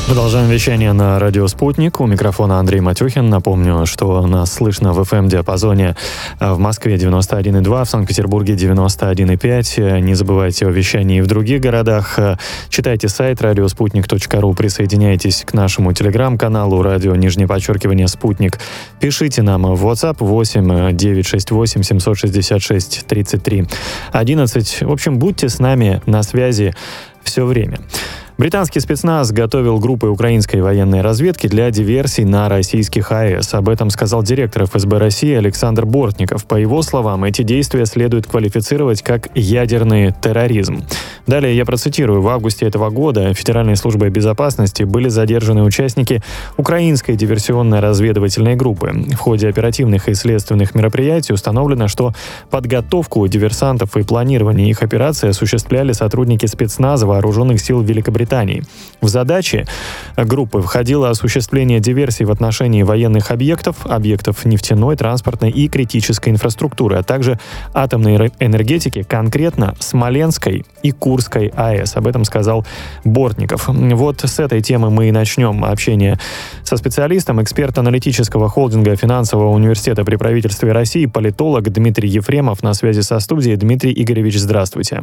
Продолжаем вещание на радио «Спутник». У микрофона Андрей Матюхин. Напомню, что нас слышно в FM-диапазоне в Москве 91,2, в Санкт-Петербурге 91,5. Не забывайте о вещании в других городах. Читайте сайт radiosputnik.ru, присоединяйтесь к нашему телеграм-каналу радио _спутник. Пишите нам в WhatsApp 8 968 766 33 11. В общем, будьте с нами на связи все время. Британский спецназ готовил группы украинской военной разведки для диверсий на российских АЭС. Об этом сказал директор ФСБ России Александр Бортников. По его словам, эти действия следует квалифицировать как ядерный терроризм. Далее я процитирую. В августе этого года Федеральной службой безопасности были задержаны участники украинской диверсионной разведывательной группы. В ходе оперативных и следственных мероприятий установлено, что подготовку диверсантов и планирование их операций осуществляли сотрудники спецназа вооруженных сил Великобритании. В задачи группы входило осуществление диверсий в отношении военных объектов нефтяной, транспортной и критической инфраструктуры, а также атомной энергетики, конкретно Смоленской и Курской АЭС. Об этом сказал Бортников. Вот с этой темы мы и начнем общение со специалистом, эксперт аналитического холдинга Финансового университета при правительстве России, политолог Дмитрий Ефремов на связи со студией. Дмитрий Игоревич, здравствуйте.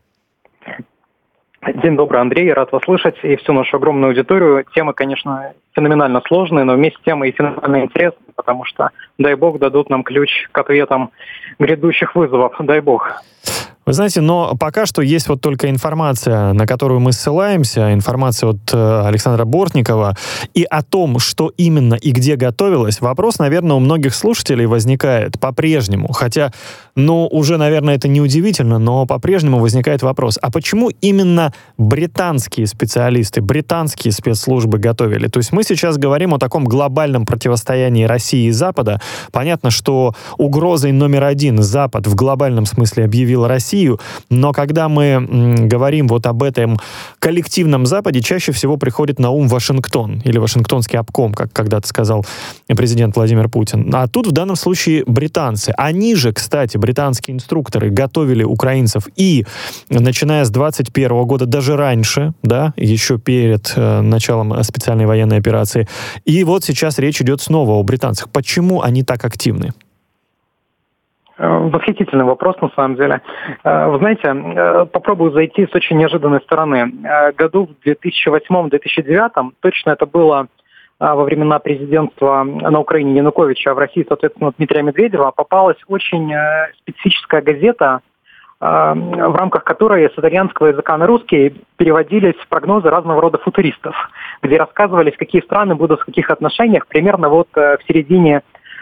День добрый, Андрей, рад вас слышать и всю нашу огромную аудиторию. Тема, конечно, феноменально сложная, но вместе с тем и феноменально интересная, потому что, дай бог, дадут нам ключ к ответам грядущих вызовов. Дай бог. Вы знаете, но пока что есть вот только информация, на которую мы ссылаемся, информация от Александра Бортникова, и о том, что именно и где готовилось, вопрос, наверное, у многих слушателей возникает по-прежнему. Хотя, уже, наверное, это не удивительно, но по-прежнему возникает вопрос, а почему именно британские специалисты, британские спецслужбы готовили? То есть мы сейчас говорим о таком глобальном противостоянии России и Запада. Понятно, что угрозой номер один Запад в глобальном смысле объявил Россию, но когда мы говорим вот об этом коллективном Западе, чаще всего приходит на ум Вашингтон или Вашингтонский обком, как когда-то сказал президент Владимир Путин. А тут в данном случае британцы. Они же, кстати, британские инструкторы готовили украинцев и начиная с 2021 года, даже раньше, да, еще перед началом специальной военной операции. И вот сейчас речь идет снова о британцах. Почему они так активны? Восхитительный вопрос, на самом деле. Вы знаете, попробую зайти с очень неожиданной стороны. Году в 2008-2009, точно это было во времена президентства на Украине Януковича, а в России, соответственно, Дмитрия Медведева, попалась очень специфическая газета, в рамках которой с итальянского языка на русский переводились прогнозы разного рода футуристов, где рассказывались, какие страны будут в каких отношениях примерно вот в середине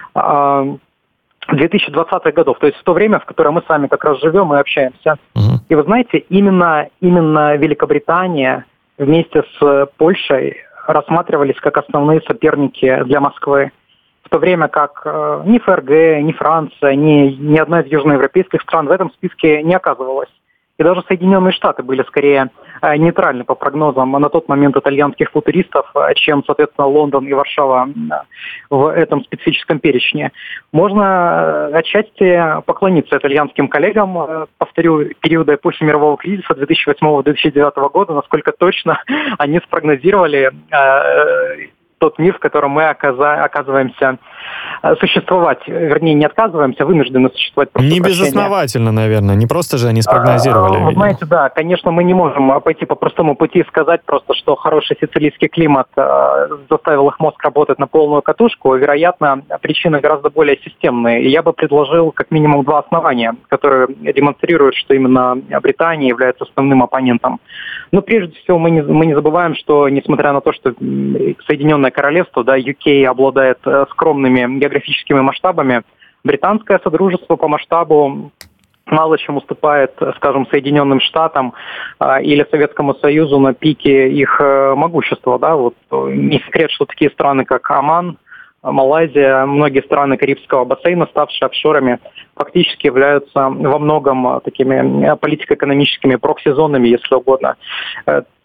2020-х годов, то есть в то время, в которое мы с вами как раз живем и общаемся. И вы знаете, именно Великобритания вместе с Польшей рассматривались как основные соперники для Москвы. В то время как ни ФРГ, ни Франция, ни одна из южноевропейских стран в этом списке не оказывалась. И даже Соединенные Штаты были скорее нейтральны по прогнозам на тот момент итальянских футуристов, чем, соответственно, Лондон и Варшава в этом специфическом перечне. Можно отчасти поклониться итальянским коллегам, повторю, периода эпохи мирового кризиса 2008-2009 года, насколько точно они спрогнозировали тот мир, в котором мы оказываемся существовать, вернее, не отказываемся, вынуждены существовать. Не безосновательно, наверное, не просто же они спрогнозировали. Вы знаете, да, конечно, мы не можем пойти по простому пути и сказать просто, что хороший сицилийский климат заставил их мозг работать на полную катушку. Вероятно, причины гораздо более системные. И я бы предложил как минимум два основания, которые демонстрируют, что именно Британия является основным оппонентом. Но прежде всего мы не забываем, что несмотря на то, что Соединенное Королевство, да, UK обладает скромными географическими масштабами, британское содружество по масштабу мало чем уступает, скажем, Соединенным Штатам или Советскому Союзу на пике их могущества. Да? Вот не секрет, что такие страны, как Оман, Малайзия, многие страны Карибского бассейна, ставшие офшорами, фактически являются во многом такими политико-экономическими прокси-зонами, если угодно.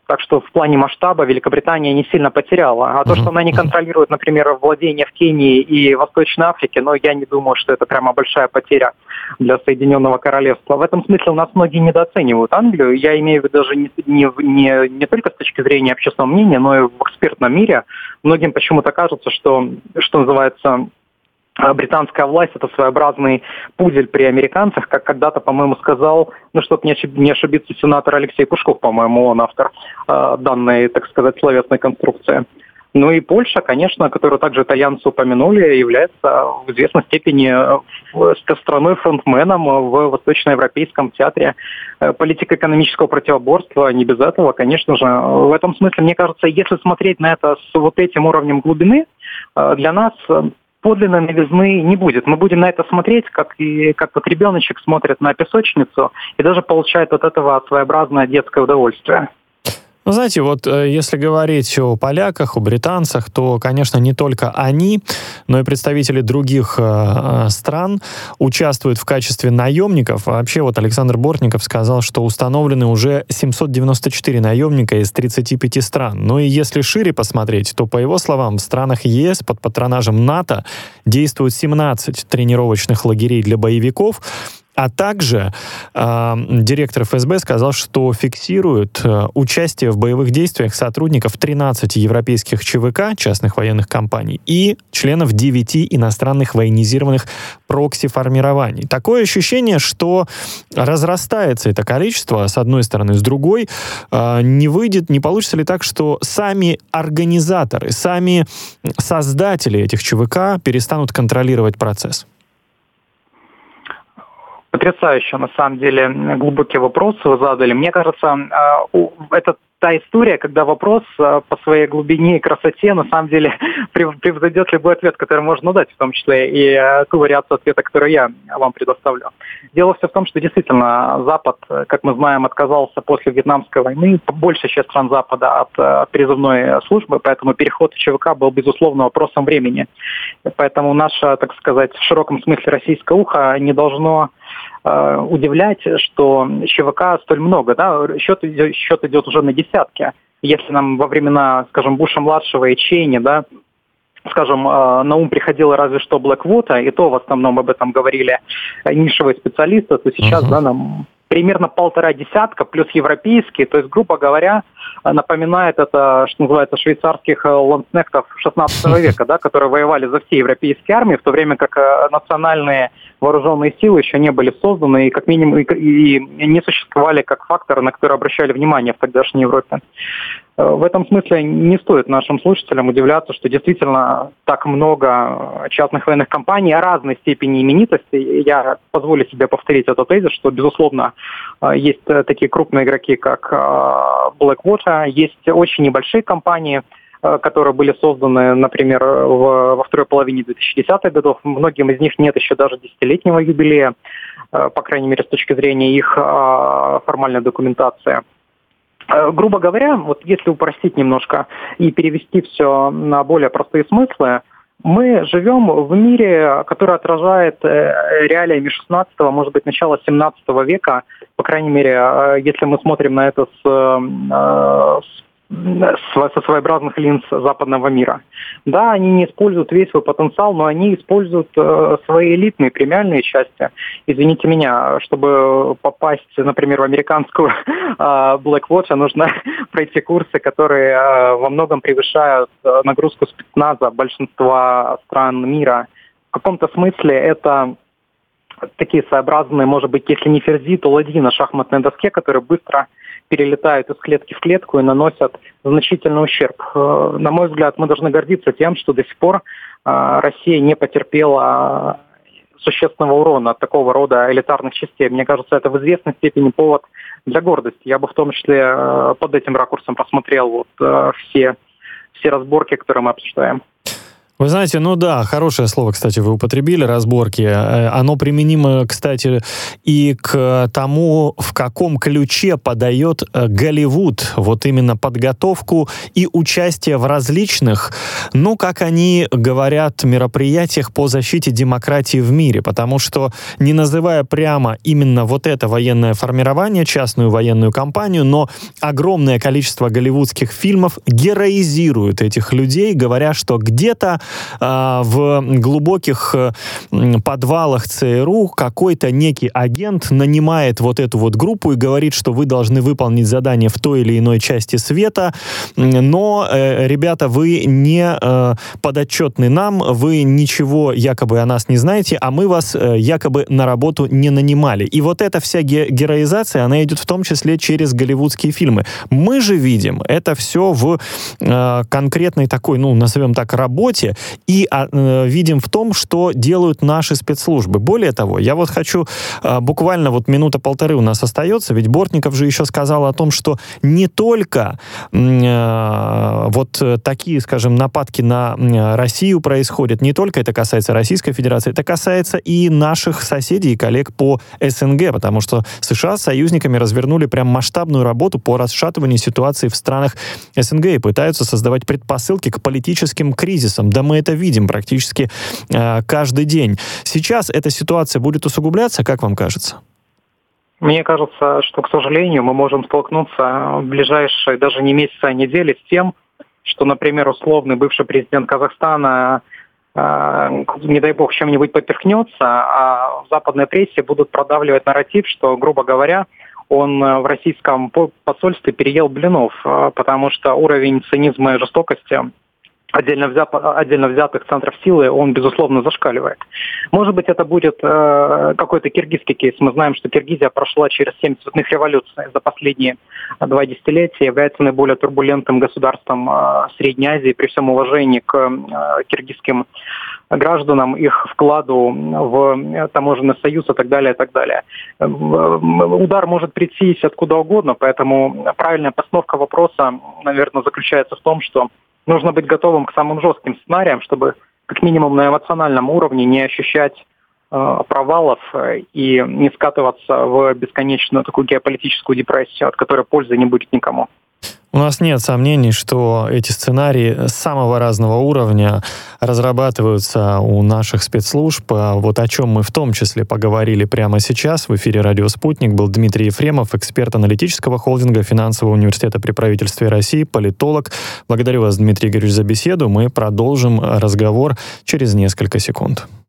Так что в плане масштаба Великобритания не сильно потеряла. А то, что она не контролирует, например, владения в Кении и Восточной Африке, я не думаю, что это прямо большая потеря для Соединенного Королевства. В этом смысле у нас многие недооценивают Англию. Я имею в виду даже не только с точки зрения общественного мнения, но и в экспертном мире. Многим почему-то кажется, что называется, британская власть – это своеобразный пудель при американцах, как когда-то, по-моему, сказал, чтобы не ошибиться, сенатор Алексей Пушков, по-моему, он автор данной, так сказать, словесной конструкции. И Польша, конечно, которую также итальянцы упомянули, является в известной степени страной-фронтменом в восточноевропейском театре политико-экономического противоборства. Не без этого, конечно же. В этом смысле, мне кажется, если смотреть на это с вот этим уровнем глубины, для нас подлинной новизны не будет. Мы будем на это смотреть, как вот ребеночек смотрит на песочницу и даже получает от этого своеобразное детское удовольствие. Знаете, если говорить о поляках, о британцах, то, конечно, не только они, но и представители других стран участвуют в качестве наемников. Вообще, Александр Бортников сказал, что установлены уже 794 наемника из 35 стран. И если шире посмотреть, то, по его словам, в странах ЕС под патронажем НАТО действуют 17 тренировочных лагерей для боевиков. А также директор ФСБ сказал, что фиксирует участие в боевых действиях сотрудников 13 европейских ЧВК, частных военных компаний, и членов 9 иностранных военизированных прокси-формирований. Такое ощущение, что разрастается это количество, с одной стороны, с другой. Не получится ли так, что сами организаторы, сами создатели этих ЧВК перестанут контролировать процесс? Потрясающе, на самом деле, глубокий вопрос вы задали. Мне кажется, это та история, когда вопрос по своей глубине и красоте, на самом деле, превзойдет любой ответ, который можно дать, в том числе и ту вариацию ответа, которую я вам предоставлю. Дело все в том, что действительно Запад, как мы знаем, отказался после Вьетнамской войны, большая часть стран Запада от призывной службы, поэтому переход в ЧВК был, безусловно, вопросом времени. Поэтому наше, так сказать, в широком смысле российское ухо не должно удивлять, что ЧВК столь много, да, счет идет уже на десятки. Если нам во времена, скажем, Буша-младшего и Чейни, да, скажем, на ум приходило разве что Блэквота, и то в основном об этом говорили нишевые специалисты, то сейчас, да, нам примерно 1,5 десятка, плюс европейские, то есть, грубо говоря, напоминает это, что называется, швейцарских ландснехтов 16 века, да, которые воевали за все европейские армии, в то время как национальные вооруженные силы еще не были созданы и как минимум и не существовали как факторы, на которые обращали внимание в тогдашней Европе. В этом смысле не стоит нашим слушателям удивляться, что действительно так много частных военных компаний разной степени именитости. Я позволю себе повторить этот тезис, что, безусловно, есть такие крупные игроки, как Blackwater, есть очень небольшие компании, которые были созданы, например, во второй половине 2010-х годов. Многим из них нет еще даже 10-летнего юбилея, по крайней мере, с точки зрения их формальной документации. Грубо говоря, вот если упростить немножко и перевести все на более простые смыслы, мы живем в мире, который отражает реалиями 16-го, может быть, начала 17 века, по крайней мере, если мы смотрим на это со своеобразных линз западного мира. Да, они не используют весь свой потенциал, но они используют свои элитные премиальные части. Извините меня, чтобы попасть, например, в американскую Blackwater, нужно пройти курсы, которые во многом превышают нагрузку спецназа большинства стран мира. В каком-то смысле это такие своеобразные, может быть, если не ферзи, то ладьи на шахматной доске, которые быстро перелетают из клетки в клетку и наносят значительный ущерб. На мой взгляд, мы должны гордиться тем, что до сих пор Россия не потерпела существенного урона от такого рода элитарных частей. Мне кажется, это в известной степени повод для гордости. Я бы в том числе под этим ракурсом посмотрел все разборки, которые мы обсуждаем. Вы знаете, ну да, хорошее слово, кстати, вы употребили, разборки. Оно применимо, кстати, и к тому, в каком ключе подает Голливуд вот именно подготовку и участие в различных, ну, как они говорят, мероприятиях по защите демократии в мире. Потому что, не называя прямо именно вот это военное формирование, частную военную компанию, но огромное количество голливудских фильмов героизируют этих людей, говоря, что где-то в глубоких подвалах ЦРУ какой-то некий агент нанимает вот эту вот группу и говорит, что вы должны выполнить задание в той или иной части света, но, ребята, вы не подотчетны нам, вы ничего якобы о нас не знаете, а мы вас якобы на работу не нанимали. И вот эта вся героизация, она идет в том числе через голливудские фильмы. Мы же видим это все в конкретной такой, ну, назовем так, работе, и видим в том, что делают наши спецслужбы. Более того, я вот хочу, буквально вот минута-полторы у нас остается, ведь Бортников же еще сказал о том, что не только вот такие, скажем, нападки на Россию происходят, не только это касается Российской Федерации, это касается и наших соседей и коллег по СНГ, потому что США с союзниками развернули прям масштабную работу по расшатыванию ситуации в странах СНГ и пытаются создавать предпосылки к политическим кризисам. Да мы это видим практически каждый день. Сейчас эта ситуация будет усугубляться, как вам кажется? Мне кажется, что, к сожалению, мы можем столкнуться в ближайшие даже не месяцы, а недели с тем, что, например, условный бывший президент Казахстана, не дай бог, чем-нибудь поперхнется, а в западной прессе будут продавливать нарратив, что, грубо говоря, он в российском посольстве переел блинов, потому что уровень цинизма и жестокости отдельно взятых центров силы, он, безусловно, зашкаливает. Может быть, это будет какой-то киргизский кейс. Мы знаем, что Киргизия прошла через 7 цветных революций за последние 2 десятилетия, является наиболее турбулентным государством Средней Азии, при всем уважении к киргизским гражданам, их вкладу в таможенный союз и так далее, и так далее. Удар может прийти откуда угодно, поэтому правильная постановка вопроса, наверное, заключается в том, что нужно быть готовым к самым жестким сценариям, чтобы как минимум на эмоциональном уровне не ощущать провалов и не скатываться в бесконечную такую геополитическую депрессию, от которой пользы не будет никому. У нас нет сомнений, что эти сценарии самого разного уровня разрабатываются у наших спецслужб. Вот о чем мы в том числе поговорили прямо сейчас. В эфире «Радио Спутник» был Дмитрий Ефремов, эксперт аналитического холдинга Финансового университета при правительстве России, политолог. Благодарю вас, Дмитрий Игоревич, за беседу. Мы продолжим разговор через несколько секунд.